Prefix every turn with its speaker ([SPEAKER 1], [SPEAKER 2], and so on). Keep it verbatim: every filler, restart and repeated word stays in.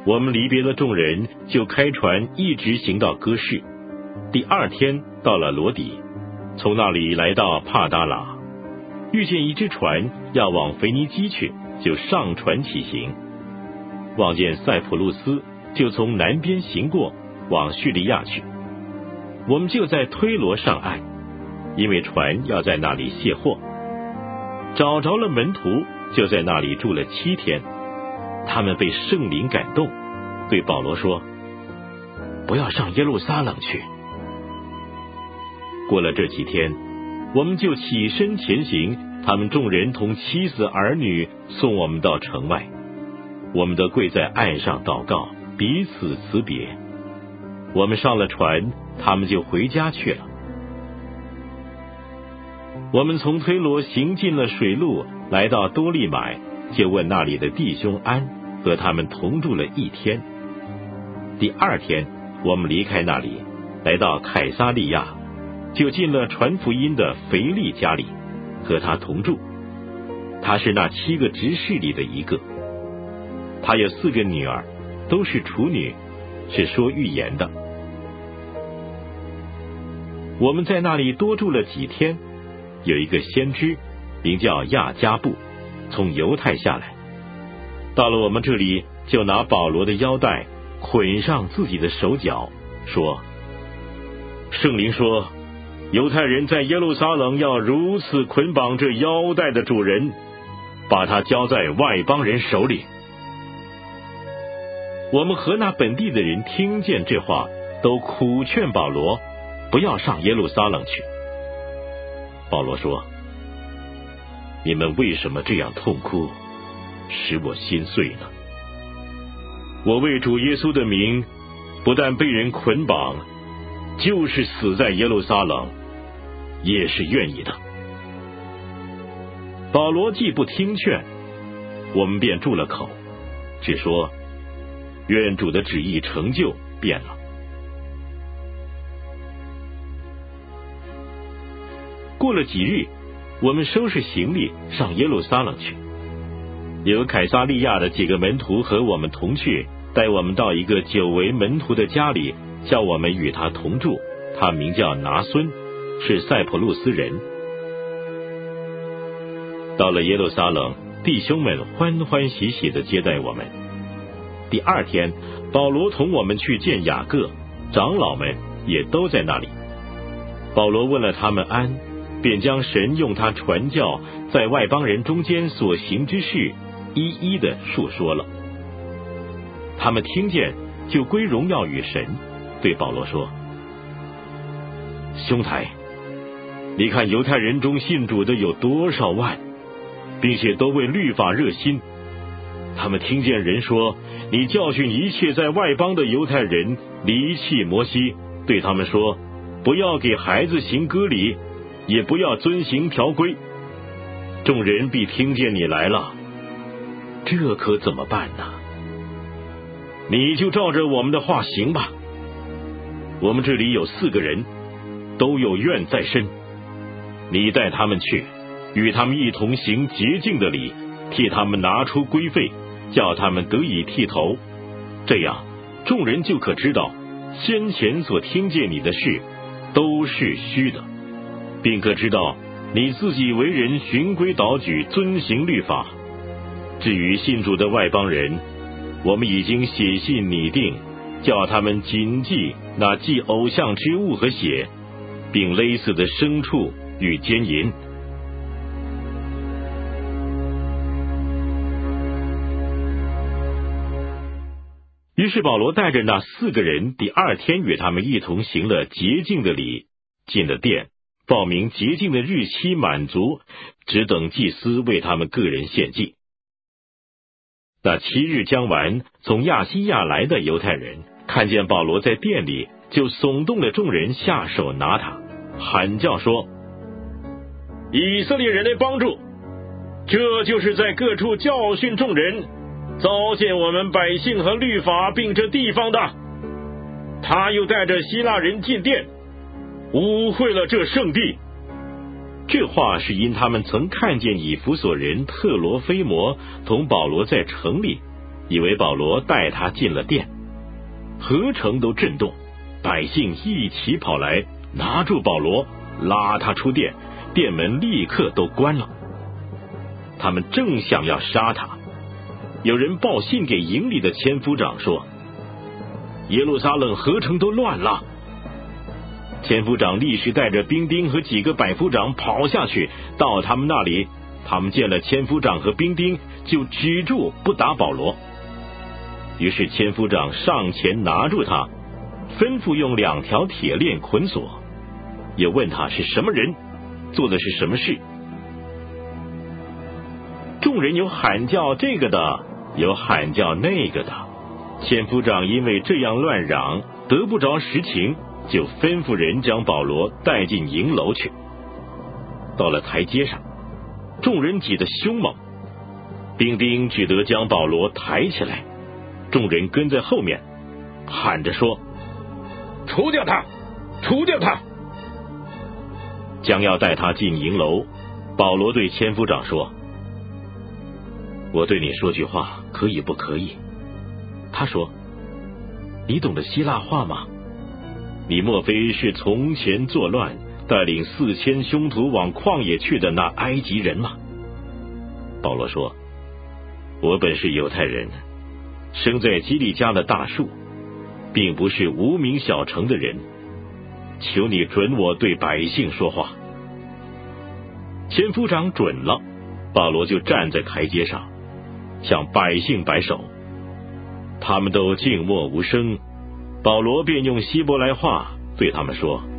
[SPEAKER 1] 我们离别了众人，就开船一直行到哥士。第二天到了罗底，从那里来到帕达拉，遇见一只船要往腓尼基去，就上船起行。望见塞浦路斯，就从南边行过，往叙利亚去。我们就在推罗上岸，因为船要在那里卸货。找着了门徒，就在那里住了七天。他们被圣灵感动，对保罗说：不要上耶路撒冷去。过了这几天，我们就起身前行，他们众人同妻子儿女送我们到城外。我们都跪在岸上祷告，彼此辞别。我们上了船，他们就回家去了。我们从推罗行进了水路，来到多利买，就问那里的弟兄安，和他们同住了一天。第二天，我们离开那里，来到凯撒利亚，就进了传福音的腓力家里，和他同住。他是那七个执事里的一个。他有四个女儿，都是处女，是说预言的。我们在那里多住了几天，有一个先知名叫亚加布，从犹太下来，到了我们这里，就拿保罗的腰带捆上自己的手脚，说：圣灵说，犹太人在耶路撒冷要如此捆绑这腰带的主人，把他交在外邦人手里。我们和那本地的人听见这话，都苦劝保罗不要上耶路撒冷去。保罗说：你们为什么这样痛哭，使我心碎呢？我为主耶稣的名，不但被人捆绑，就是死在耶路撒冷，也是愿意的。保罗既不听劝，我们便住了口，只说愿主的旨意成就，变了。过了几日，我们收拾行李上耶路撒冷去。有凯撒利亚的几个门徒和我们同去，带我们到一个久为门徒的家里，叫我们与他同住。他名叫拿孙，是塞浦路斯人。到了耶路撒冷，弟兄们欢欢喜喜地接待我们。第二天，保罗同我们去见雅各，长老们也都在那里。保罗问了他们安，便将神用他传教在外邦人中间所行之事一一的述说了。他们听见，就归荣耀与神，对保罗说：兄台，你看犹太人中信主的有多少万，并且都为律法热心。他们听见人说，你教训一切在外邦的犹太人离弃摩西，对他们说，不要给孩子行割礼，也不要遵行条规。众人必听见你来了，这可怎么办呢？你就照着我们的话行吧。我们这里有四个人，都有怨在身，你带他们去，与他们一同行洁净的礼，替他们拿出规费，叫他们得以剃头。这样众人就可知道先前所听见你的事都是虚的，并可知道你自己为人循规蹈矩，遵行律法。至于信主的外邦人，我们已经写信拟定，叫他们谨记那祭偶像之物和血，并勒死的牲畜与奸淫。于是保罗带着那四个人，第二天与他们一同行了洁净的礼，进了殿，报明洁净的日期满足，只等祭司为他们个人献祭。那七日将完，从亚西亚来的犹太人看见保罗在殿里，就耸动了众人下手拿他，喊叫说：以色列人的帮助，这就是在各处教训众人，糟践我们百姓和律法，并这地方的。他又带着希腊人进殿，污秽了这圣地。这话是因他们曾看见以弗所人特罗菲摩同保罗在城里， 以为保罗带他进了殿，合城都震动，百姓一起跑来，拿住保罗，拉他出殿，殿门立刻都关了。他们正想要杀他，有人报信给营里的千夫长说，耶路撒冷合城都乱了。千夫长立时带着兵丁和几个百夫长跑下去，到他们那里，他们见了千夫长和兵丁，就止住不打保罗。于是千夫长上前拿住他，吩咐用两条铁链捆锁，也问他是什么人，做的是什么事。众人有喊叫这个的，有喊叫那个的。千夫长因为这样乱嚷，得不着实情，就吩咐人将保罗带进营楼去。到了台阶上，众人挤得凶猛，兵丁只得将保罗抬起来，众人跟在后面喊着说，除掉他，除掉他。将要带他进营楼，保罗对千夫长说，我对你说句话，可以不可以？他说，你懂得希腊话吗？你莫非是从前作乱，带领四千凶徒往旷野去的那埃及人吗？保罗说，我本是犹太人，生在基利家的大树，并不是无名小城的人，求你准我对百姓说话。千夫长准了，保罗就站在台阶上，向百姓摆手，他们都静默无声。保罗便用希伯来话对他们说，